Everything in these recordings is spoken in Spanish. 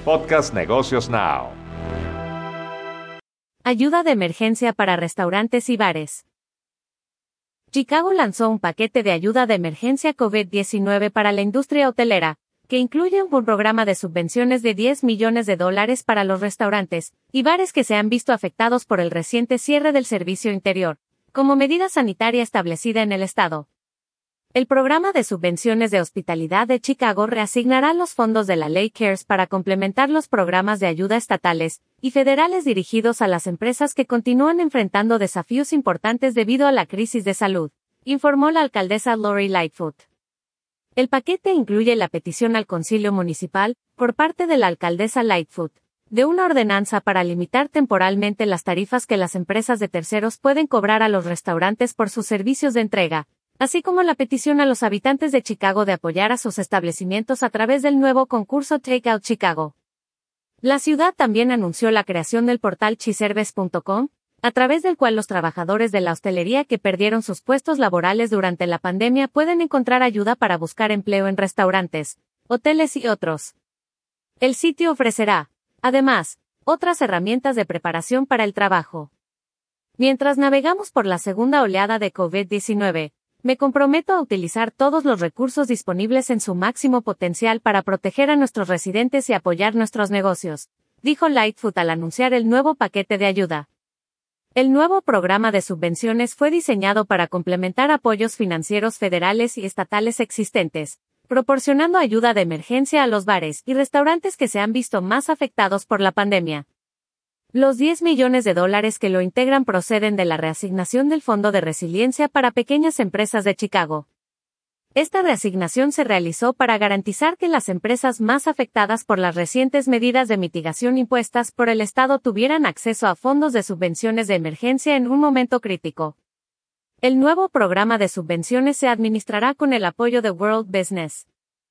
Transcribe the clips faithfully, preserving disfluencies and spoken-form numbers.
Podcast Negocios Now. Ayuda de emergencia para restaurantes y bares. Chicago lanzó un paquete de ayuda de emergencia COVID diecinueve para la industria hotelera, que incluye un programa de subvenciones de diez millones de dólares para los restaurantes y bares que se han visto afectados por el reciente cierre del servicio interior, como medida sanitaria establecida en el estado. El programa de subvenciones de hospitalidad de Chicago reasignará los fondos de la ley CARES para complementar los programas de ayuda estatales y federales dirigidos a las empresas que continúan enfrentando desafíos importantes debido a la crisis de salud, informó la alcaldesa Lori Lightfoot. El paquete incluye la petición al Concilio Municipal, por parte de la alcaldesa Lightfoot, de una ordenanza para limitar temporalmente las tarifas que las empresas de terceros pueden cobrar a los restaurantes por sus servicios de entrega, así como la petición a los habitantes de Chicago de apoyar a sus establecimientos a través del nuevo concurso Takeout Chicago. La ciudad también anunció la creación del portal chiserves punto com, a través del cual los trabajadores de la hostelería que perdieron sus puestos laborales durante la pandemia pueden encontrar ayuda para buscar empleo en restaurantes, hoteles y otros. El sitio ofrecerá, además, otras herramientas de preparación para el trabajo. Mientras navegamos por la segunda oleada de COVID diecinueve, me comprometo a utilizar todos los recursos disponibles en su máximo potencial para proteger a nuestros residentes y apoyar nuestros negocios, dijo Lightfoot al anunciar el nuevo paquete de ayuda. El nuevo programa de subvenciones fue diseñado para complementar apoyos financieros federales y estatales existentes, proporcionando ayuda de emergencia a los bares y restaurantes que se han visto más afectados por la pandemia. Los diez millones de dólares que lo integran proceden de la reasignación del Fondo de Resiliencia para Pequeñas Empresas de Chicago. Esta reasignación se realizó para garantizar que las empresas más afectadas por las recientes medidas de mitigación impuestas por el Estado tuvieran acceso a fondos de subvenciones de emergencia en un momento crítico. El nuevo programa de subvenciones se administrará con el apoyo de World Business.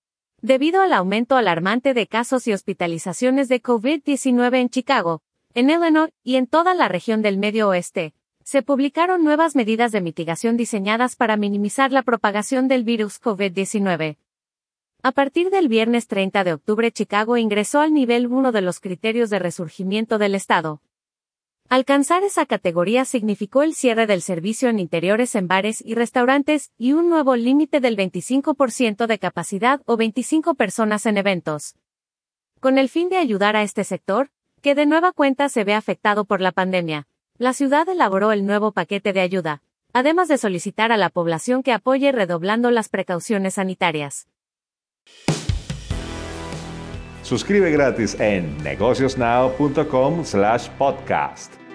Debido al aumento alarmante de casos y hospitalizaciones de COVID diecinueve en Chicago, en Illinois y en toda la región del Medio Oeste, se publicaron nuevas medidas de mitigación diseñadas para minimizar la propagación del virus COVID diecinueve. A partir del viernes treinta de octubre, Chicago ingresó al nivel uno de los criterios de resurgimiento del estado. Alcanzar esa categoría significó el cierre del servicio en interiores en bares y restaurantes y un nuevo límite del veinticinco por ciento de capacidad o veinticinco personas en eventos. Con el fin de ayudar a este sector, que de nueva cuenta se ve afectado por la pandemia, la ciudad elaboró el nuevo paquete de ayuda, además de solicitar a la población que apoye redoblando las precauciones sanitarias. Suscribe gratis en negociosnow punto com slash podcast.